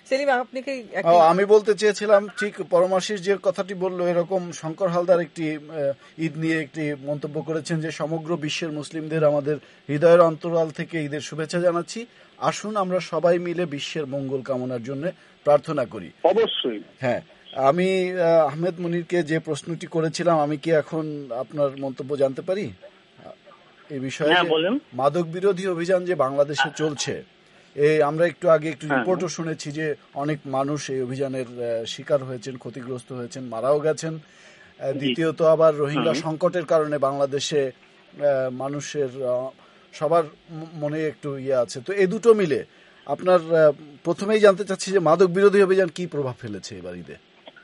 আমি বলতে চেয়েছিলাম ঠিক পরমাশিস যে কথাটি বললো, এরকম শঙ্কর হালদার একটি ঈদ নিয়ে একটি মন্তব্য করেছেন যে সমগ্র বিশ্বের মুসলিমদের আমাদের হৃদয়ের অন্তরাল থেকে ঈদের শুভেচ্ছা জানাচ্ছি। আসুন আমরা সবাই মিলে বিশ্বের মঙ্গল কামনার জন্য প্রার্থনা করি। অবশ্যই। হ্যাঁ, আমি আহমেদ মুনিরকে যে প্রশ্নটি করেছিলাম, আমি কি এখন আপনার মন্তব্য জানতে পারি এই বিষয়ে? মাদক বিরোধী অভিযান যে বাংলাদেশে চলছে, এই আমরা একটু আগে একটু রিপোর্টও শুনেছি যে অনেক মানুষ এই অভিযানের শিকার হয়েছেন, ক্ষতিগ্রস্ত হয়েছেন, মারাও গেছেন। দ্বিতীয়ত আবার রোহিঙ্গা সংকটের কারণে বাংলাদেশে মানুষের সবার মনে একটু ইয়ে আছে। তো এই দুটো মিলে আপনার প্রথমেই জানতে চাচ্ছি যে মাদক বিরোধী অভিযান কি প্রভাব ফেলেছে এবার ঈদে?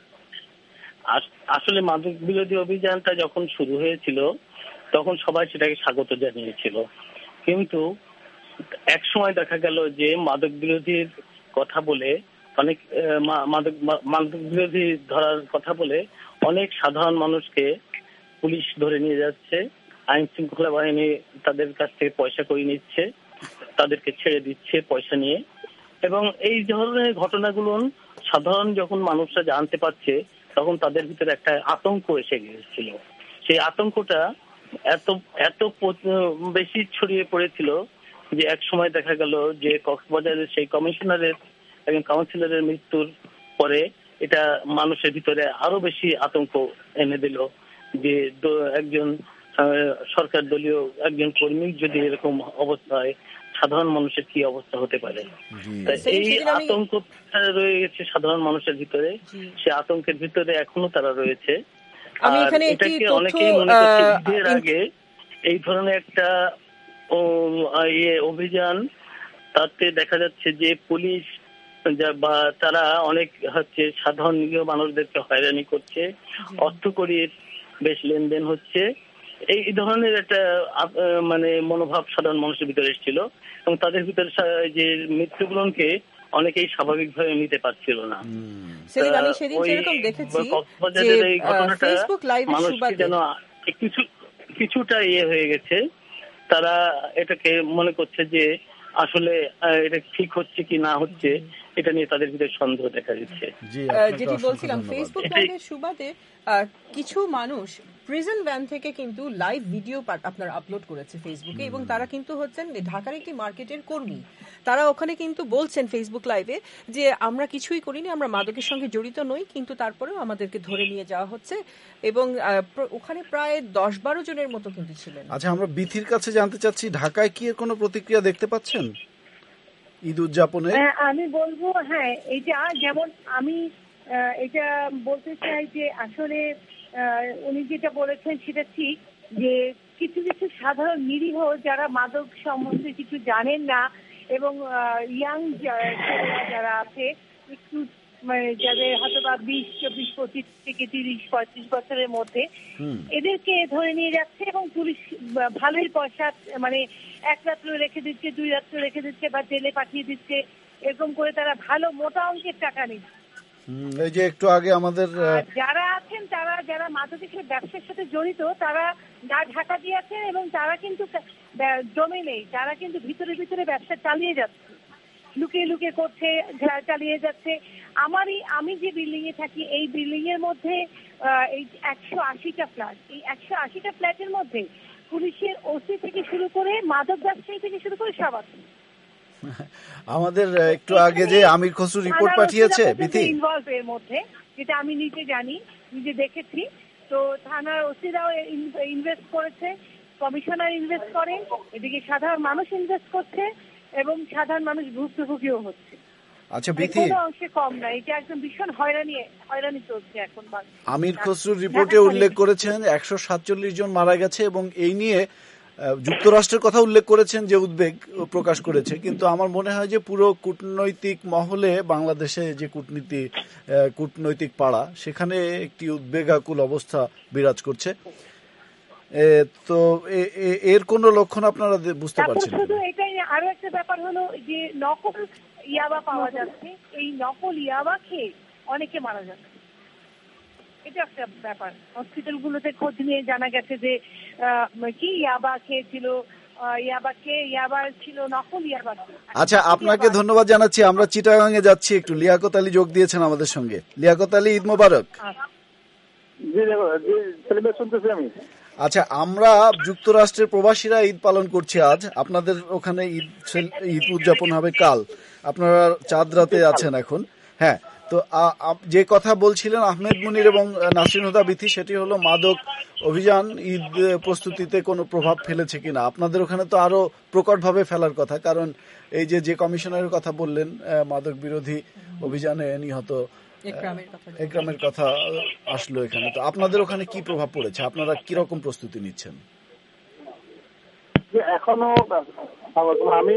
আসলে মাদক বিরোধী অভিযানটা যখন শুরু হয়েছিল তখন সবাই সেটাকে স্বাগত জানিয়েছিল, কিন্তু এক সময় দেখা গেল যে মাদক বিরোধীর কথা বলে অনেক মাদক মাদক বিরোধী ধরার কথা বলে অনেক সাধারণ মানুষকে পুলিশ ধরে নিয়ে যাচ্ছে, আইন শৃঙ্খলা বাহিনী তাদের কাছ থেকে পয়সা করে নিচ্ছে, তাদেরকে ছেড়ে দিচ্ছে পয়সা নিয়ে। এবং এই ধরনের ঘটনাগুলো সাধারণ যখন মানুষরা জানতে পারছে তখন তাদের ভিতরে একটা আতঙ্ক এসে গিয়েছিল। সেই আতঙ্কটা এত এত বেশি ছড়িয়ে পড়েছিল যে এক সময় দেখা গেল যে কক্সবাজারের সেই কমিশনারের এবং কাউন্সিলরের মৃত্যুর পরে এটা মানুষের ভিতরে আরো বেশি আতঙ্ক এনে দিল যে একজন সরকার দলীয় একজন কর্মী যদি এরকম অবস্থা হয় সাধারণ মানুষের কি অবস্থা হতে পারে। এই আতঙ্ক রয়ে গেছে সাধারণ মানুষের ভিতরে, সে আতঙ্কের ভিতরে এখনো তারা রয়েছে। এটাকে অনেকেই মনে করছে ঈদের আগে এই ধরনের একটা অভিযান, তাতে দেখা যাচ্ছে যে পুলিশ বা তারা অনেক হচ্ছে সাধারণ মানুষদেরকে হয়রানি করছে, অর্থকড়ির বেশ লেনদেন হচ্ছে, এই ধরনের একটা মানে মনোভাব সাধারণ মানুষের ভিতরে এসেছিল এবং তাদের ভিতরে যে মৃত্যুগুলোকে অনেকেই স্বাভাবিকভাবে নিতে পারছিল না। কক্সবাজারের এই ঘটনাটা মানুষকে যেন কিছু কিছুটা ইয়ে হয়ে গেছে, তারা এটাকে মনে করছে যে আসলে এটা ঠিক হচ্ছে কি না হচ্ছে এটা নিয়ে তাদের ভিতরে সন্দেহ দেখা দিচ্ছে। যেটি বলছিলাম, ফেসবুক লাইভের সুবাদে কিছু মানুষ প্রিজন ভ্যান থেকে কিন্তু লাইভ ভিডিও আপনার আপলোড করেছে ফেসবুকে, এবং তারা কিন্তু হচ্ছেন ঢাকার একটি মার্কেটের কর্মী। তারা ওখানে কিন্তু বলছেন ফেসবুক লাইভে যে আমরা কিছুই করিনি, আমরা মাদকের সঙ্গে জড়িত নই, কিন্তু তারপরেও আমাদেরকে ধরে নিয়ে যাওয়া হচ্ছে। এবং ওখানে প্রায় দশ বারো জনের মতো কিন্তু ছিলেন। আচ্ছা, আমরা বিথির কাছে জানতে চাচ্ছি, ঢাকায় কি এর কোনো প্রতিক্রিয়া দেখতে পাচ্ছেন ঈদ উদযাপনে? আমি বলবো হ্যাঁ, এটা যেমন আমি এটা বলতে চাই যে আসলে উনি যেটা বলেছেন সেটা ঠিক, যে কিছু কিছু সাধারণ নিরীহ যারা মাদক সম্বন্ধে কিছু জানেন না এবং ইয়াং যারা আছে একটু মানে যাদের হয়তো বা বিশ চব্বিশ পঁচিশ থেকে তিরিশ পঁয়ত্রিশ বছরের মধ্যে, এদেরকে ধরে নিয়ে যাচ্ছে এবং পুলিশ ভালোই পয়সা মানে এক রাত্র রেখে দিচ্ছে, দুই রাত্র রেখে দিচ্ছে বা জেলে পাঠিয়ে দিচ্ছে, এরকম করে তারা ভালো মোটা অঙ্কের টাকা নিচ্ছে। এই যে একটু আগে আমাদের যারা আছেন তারা যারা মাদকের ব্যবসার সাথে জড়িত তারা ঢাকা দিয়েছেন এবং তারা কিন্তু জমে নেই, তারা কিন্তু ভিতরে ভিতরে ব্যবসা চালিয়ে যাচ্ছে, লুকিয়ে লুকিয়ে করছে, চালিয়ে যাচ্ছে। আমারই আমি যে বিল্ডিং এ থাকি এই বিল্ডিং এর মধ্যে এই একশো আশিটা ফ্ল্যাট, এই একশো আশিটা ফ্ল্যাটের মধ্যে পুলিশের ওসি থেকে শুরু করে মাদক ব্যবসায়ী থেকে শুরু করে সব আছে। আমাদের একটু আগে যে আমির খসরু রিপোর্ট পাঠিয়েছে বিথি ইনভলভ এর মধ্যে, যেটা আমি নিজে জানি, নিজে দেখেছি। তো থানার ওসিরাও ইনভেস্ট করেছে, কমিশনার ইনভেস্ট করে, এদিকে সাধারণ মানুষ ইনভেস্ট করছে এবং সাধারণ মানুষ ভুক্তভোগীও হচ্ছে। আচ্ছা বিথি, কোনো অংশে কম না, এটা একদম ভীষণ হয়রানি হয়রানি চলছে এখন। আমির খসরুর রিপোর্টে উল্লেখ করেছেন একশো সাতচল্লিশ জন মারা গেছে এবং এই নিয়ে যুক্তরাষ্ট্রের কথা উল্লেখ করেছেন যে উদ্বেগ প্রকাশ করেছে, কিন্তু আমার মনে হয় যে পুরো কূটনৈতিক মহলে বাংলাদেশে যে কূটনীতি কূটনৈতিক পাড়া সেখানে একটি উদ্বেগাকুল অবস্থা বিরাজ করছে। তো এর কোন লক্ষণ আপনারা বুঝতে পারছেন? শুধু এটাই, আরো একটা ব্যাপার হলো যে নকল ইয়াবা পাওয়া যাচ্ছে, এই নকল ইয়াবা খেয়ে অনেকে মারা যাচ্ছে, এটা একটা ব্যাপার। হসপিটাল গুলোতে খোঁজ নিয়ে জানা গেছে যে কি ইয়াবা খেয়েছিল, ইয়াবা খেয়ে ইয়াবা ছিল নকল ইয়াবা। আচ্ছা, আপনাকে ধন্যবাদ জানাচ্ছি। আমরা চিটাগাং এ যাচ্ছি একটু। লিয়াকত আলী যোগ দিয়েছেন আমাদের সঙ্গে। লিয়াকত আলী, ঈদ মোবারক। জি জি, শুনতেছি আমি। আচ্ছা, আমরা যুক্তরাষ্ট্রের প্রবাসীরা ঈদ পালন করছি আজ, আপনাদের ওখানে ঈদ ঈদ উদযাপন হবে কাল, আপনারা চাঁদ রাতে আছেন এখন। হ্যাঁ, তো যে কথা বলছিলেন আহমেদ মুনির এবং নাসরিন হুদা বিথি, সেটি হলো মাদক অভিযান ঈদ প্রস্তুতিতে কোনো প্রভাব ফেলেছে কিনা। আপনাদের ওখানে তো আরো প্রকটভাবে ফেলার কথা, কারণ এই যে যে কমিশনারের কথা বললেন মাদক বিরোধী অভিযানে নিহত একরামের কথা আসলো এখানে, তো আপনাদের ওখানে কি প্রভাব পড়েছে, আপনারা কিরকম প্রস্তুতি নিচ্ছেন? এখনো আমি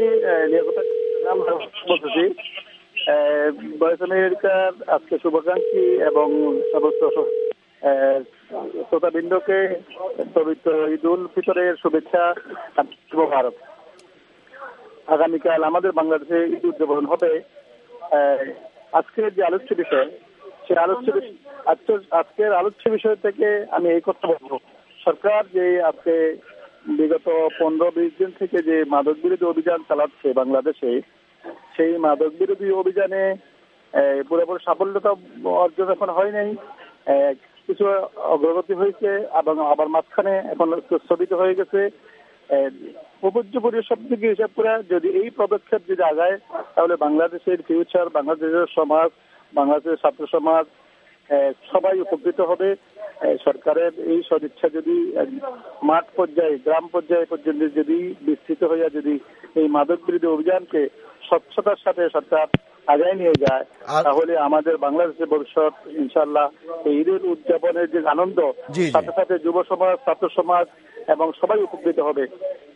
বলতেছি ভয়েস আমেরিকার আজকে শুভাকাঙ্ক্ষী এবং সমস্ত শ্রোতাবৃন্দকে পবিত্র ঈদ উল ফিতরের শুভেচ্ছা ভারত। আগামীকাল আমাদের বাংলাদেশে ঈদ উদযাপন হবে। আজকের যে আলোচ্য বিষয়, সেই আলোচ্য আজকের আলোচ্য বিষয় থেকে আমি এই কথা বলবো, সরকার যে আজকে বিগত পনেরো বিশ দিন থেকে যে মাদক বিরোধী অভিযান চালাচ্ছে বাংলাদেশে, সেই মাদক বিরোধী অভিযানে পুরোপুরি সাফল্যতা অর্জন এখন হয় নাই, কিছু অগ্রগতি হয়েছে এবং আবার মাঝখানে এখন স্থগিত হয়ে গেছে। প্রযোজ্য পরিসব থেকে হিসাব করে যদি এই পদক্ষেপ যদি আগায়, তাহলে বাংলাদেশের ফিউচার, বাংলাদেশের সমাজ, বাংলাদেশের ছাত্র সমাজ সবাই উপকৃত হবে। সরকারের এই সদিচ্ছা যদি মাঠ পর্যায়ে, গ্রাম পর্যায়ে পর্যন্ত যদি বিস্তৃত হইয়া যদি এই মাদক বিরোধী অভিযানকে স্বচ্ছতার সাথে সরকার আগায় নিয়ে যায়, তাহলে আমাদের বাংলাদেশের ভবিষ্যৎ ইনশাআল্লাহ এই ঈদের উদযাপনের যে আনন্দ, সাথে সাথে যুব সমাজ, ছাত্র সমাজ এবং সবাই উপকৃত হবে।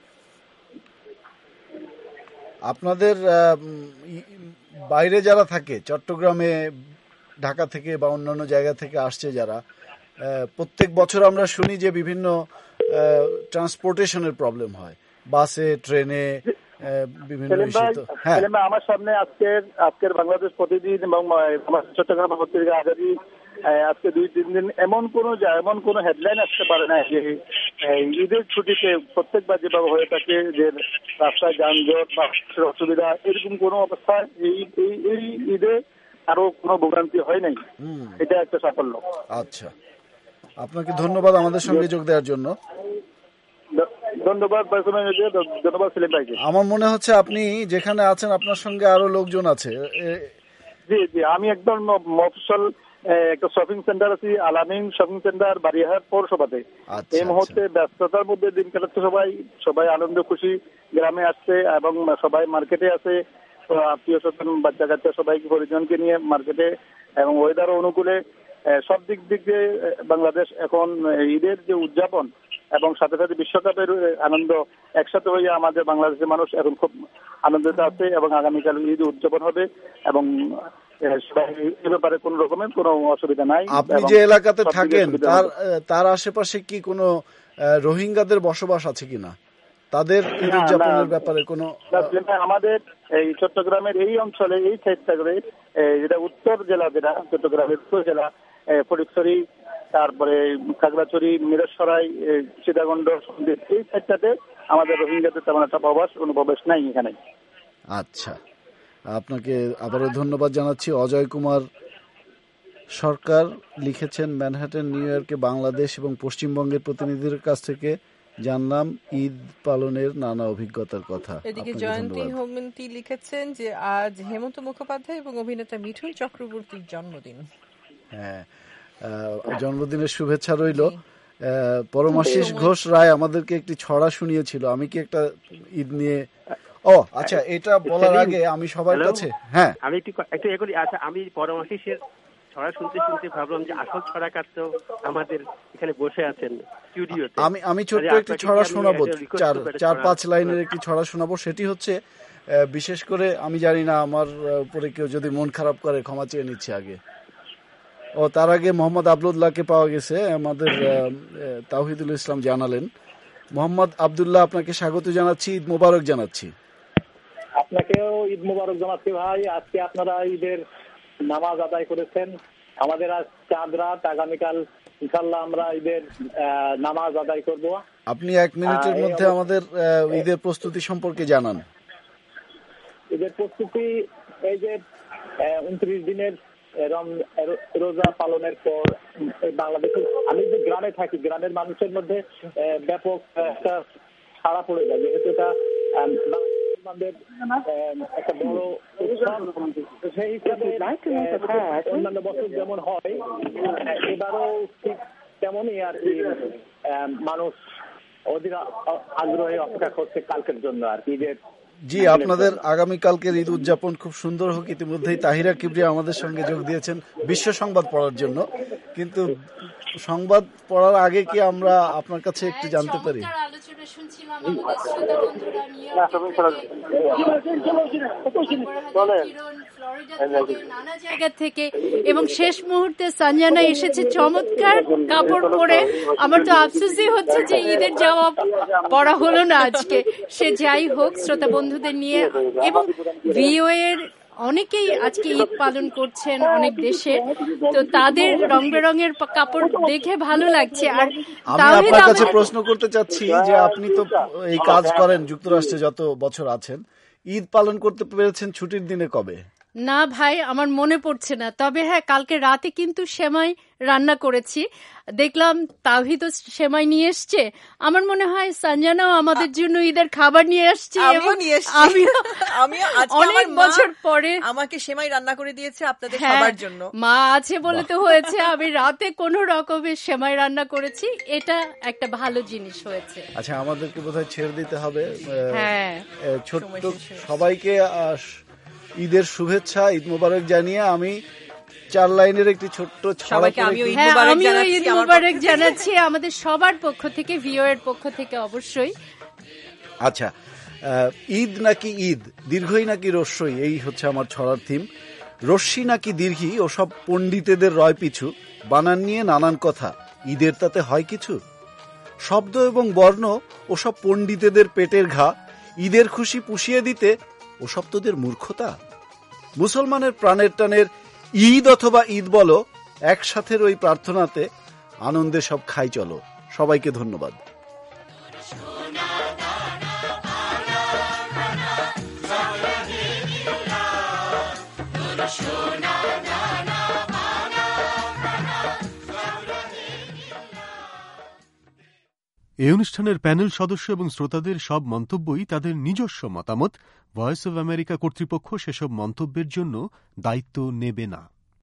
আপনাদের বাইরে যারা থাকে, চট্টগ্রামে, ঢাকা থেকে বা অন্যান্য জায়গা থেকে আসছে যারা, প্রত্যেক বছর আমরা শুনি যে বিভিন্ন ট্রান্সপোর্টেশনের প্রবলেম হয়, বাসে, ট্রেনে, বিভিন্ন বিষয়। হ্যাঁ, আমার সামনে আজকের আজকের বাংলাদেশ প্রতিদিন এবং চট্টগ্রাম পত্রিকা আজাদি আজকে দুই তিন দিন এমন কোনো এমন কোনো হেডলাইন আসতে পারে না যে ঈদের ছুটিতে প্রত্যেকবার যেভাবে হয়ে থাকে যে রাস্তায় যানজট বা অসুবিধা, এরকম কোনো অবস্থায় এই এই ঈদে আরো কোনো ভোগান্তি হয় নাই, এটা একটা সাফল্য। আচ্ছা, আপনাকে ধন্যবাদ আমাদের সঙ্গে যোগ দেওয়ার জন্য। ধন্যবাদ, ধন্যবাদ সেলিম ভাইকে। আমার মনে হচ্ছে আপনি যেখানে আছেন আপনার সঙ্গে আরো লোকজন আছে। জি জি, আমি একদম মফস্বল একটা শপিং সেন্টার আছি, আলামিন শপিং সেন্টার, বাড়িহাট পৌরসভাতে। এই মুহূর্তে ব্যস্ততার মধ্যে দিন কাটাচ্ছে সবাই, সবাই আনন্দ খুশি গ্রামে আসছে এবং সবাই মার্কেটে আছে, আত্মীয় স্বজন, বাচ্চা কাচ্চা সবাইকে পরিজনকে নিয়ে মার্কেটে, এবং ওয়েদার অনুকূলে সব দিক দিক দিয়ে বাংলাদেশ এখন ঈদের যে উদযাপন এবং সাথে সাথে বিশ্বকাপের আনন্দ একসাথে হয়ে আমাদের বাংলাদেশের মানুষ এখন খুব আনন্দিত আছে এবং আগামীকাল ঈদ উদযাপন হবে এবং এ ব্যাপারে কোন রকমের কোনো অসুবিধা নাই। আপনি যে এলাকাতে থাকেন তার তার আশেপাশে কি কোনো রোহিঙ্গাদের বসবাস আছে কিনা, তাদের ঈদ উদযাপনের ব্যাপারে কোনো? আমাদের এই চট্টগ্রামের এই অঞ্চলে এই সাইডটা করে যেটা উত্তর জেলা, যেটা চট্টগ্রামের উত্তর জেলা, ফটিকছড়ি, তারপরে খাগড়াছড়ি, মিরসরাই, সীতাকুণ্ড, এই সাইডটাতে আমাদের রোহিঙ্গাদের তেমন একটা প্রবাস কোনো প্রবেশ নাই এখানে। আচ্ছা, আপনাকে আবারও ধন্যবাদ জানাচ্ছি। অজয় কুমার সরকার লিখেছেন, ম্যানহাটন, নিউ ইয়র্কে বাংলাদেশ এবং পশ্চিমবঙ্গের প্রতিনিধিদের কাছ থেকে জানলাম ঈদ পালনের নানা অভিজ্ঞতার কথা। এদিকে জয়ন্তী হোমন্তী লিখেছেন যে আজ হেমন্ত মুখোপাধ্যায় এবং অভিনেতা মিঠুন চক্রবর্তীর জন্মদিন। হ্যাঁ, জন্মদিনের শুভেচ্ছা রইল। পরমাশিস ঘোষ রায় আমাদেরকে একটি ছড়া শুনিয়েছিল, আমি কি একটা ঈদ নিয়ে, ও আচ্ছা, এটা বলার আগে আমি সবার কাছে, হ্যাঁ আমি একটু একটু এ করি। আচ্ছা, আমি পরমাশিসের ছড়া শুনতে শুনতে ভাবলাম যে আসল ছড়াকার তো আমাদের এখানে বসে আছেন স্টুডিওতে। আমি আমি ছোট্ট একটি ছড়া শোনাবো, চার চার পাঁচ লাইনের একটি ছড়া শোনাবো। সেটি হচ্ছে, বিশেষ করে আমি জানি না আমার উপরে কেউ যদি মন খারাপ করে ক্ষমা চেয়ে নিচ্ছে আগে। ও তার আগে মোহাম্মদ আবদুল্লাহকে পাওয়া গেছে, আমাদের তাওহিদুল ইসলাম জানালেন। মোহাম্মদ আবদুল্লাহ, আপনাকে স্বাগত জানাচ্ছি, ঈদ মোবারক জানাচ্ছি। আপনাকেও ঈদ মোবারক জানাচ্ছি ভাই। আজকে আপনারা ঈদের নামাজ আদায় করেছেন, আমাদের আজ চাঁদ রাত, আগামীকাল ইনশাল্লাহ আমরা ঈদের নামাজ আদায় করব। আপনি এক মিনিটের মধ্যে আমাদের ঈদের প্রস্তুতি সম্পর্কে জানান। ঈদের প্রস্তুতি এই যে উনত্রিশ দিনের রোজা পালনের পর বাংলাদেশে, আমি যে গ্রামে থাকি, গ্রামের মানুষের মধ্যে ব্যাপক একটা সাড়া পড়ে যায়, যেহেতু এটা একটা বড় উৎসব। সেই হিসাবে অন্যান্য বছর যেমন হয়, এবারও ঠিক তেমনই আর কি মানুষ অধীর আগ্রহে অপেক্ষা করছে কালকের জন্য আর কি। ঈদের জি, আপনাদের আগামীকালকের ঈদ উদযাপন খুব সুন্দর হোক। ইতিমধ্যেই তাহিরা কিবরিয়া আমাদের সঙ্গে যোগ দিয়েছেন বিশ্ব সংবাদ পড়ার জন্য, কিন্তু সংবাদ পড়ার আগে কি আমরা আপনার কাছে একটু জানতে পারি? নানা জায়গা থেকে, এবং শেষ মুহূর্তে সঞ্জনা এসেছে চমৎকার কাপড় পরে। আমার তো আফসোসই হচ্ছে যে ঈদের যাওয়া পড়া হলো না আজকে। সে যাই হোক, শ্রোতা বন্ধুদের নিয়ে, এবং ভিওএ এর অনেকেই আজকে ঈদ পালন করছেন অনেক দেশে, তো তাদের রং বেরঙের কাপড় দেখে ভালো লাগছে। আর আমি আপনার কাছে প্রশ্ন করতে চাচ্ছি যে আপনি তো এই কাজ করেন যুক্তরাষ্ট্রে যত বছর আছেন, ঈদ পালন করতে পেরেছেন ছুটির দিনে কবে? না ভাই, আমার মনে পড়ছে না, তবে হ্যাঁ কালকে রাতে কিন্তু সেমাই রান্না করেছি। দেখলাম তাওহিদও সেমাই নিয়ে এসছে, আমার মনে হয় সঞ্জনাও আমাদের জন্য ঈদের খাবার নিয়ে আসছে। অনেক বছর পরে আমাকে সেমাই রান্না করে দিয়েছে আপনাদের সবার জন্য। মা আছে বলে তো হয়েছে, আমি রাতে কোনো রকমের সেমাই রান্না করেছি, এটা একটা ভালো জিনিস হয়েছে। আচ্ছা, আমাদেরকে বোধহয় ছেড়ে দিতে হবে। হ্যাঁ, ছোট্ট সবাইকে ঈদের শুভেচ্ছা, ঈদ মোবারক জানিয়ে আমি চার লাইনের একটি ছোট্ট ঈদ মোবারক জানাচ্ছি আমাদের সবার পক্ষ থেকে, ভিওএ এর পক্ষ থেকে অবশ্যই। আচ্ছা, ঈদ নাকি ঈদ, দীর্ঘই নাকি রস্যই, এই হচ্ছে আমার ছড়ার থিম। রস্যি নাকি দীর্ঘি ওসব পণ্ডিতেদের রয় পিছু, বানান নিয়ে নানান কথা, ঈদের তাতে হয় কিছু। শব্দ এবং বর্ণ ওসব পণ্ডিতেদের পেটের ঘা, ঈদের খুশি পুষিয়ে দিতে ওসব তোদের মূর্খতা। মুসলমানের প্রাণের টানের ঈদ অথবা ঈদ বলো, একসাথের ওই প্রার্থনাতে আনন্দে সব খাই চলো। সবাইকে ধন্যবাদ। এই অনুষ্ঠানের প্যানেল সদস্য এবং শ্রোতাদের সব মন্তব্যই তাদের নিজস্ব মতামত। ভয়েস অব আমেরিকা কর্তৃপক্ষ সেসব মন্তব্যের জন্য দায়িত্ব নেবে না।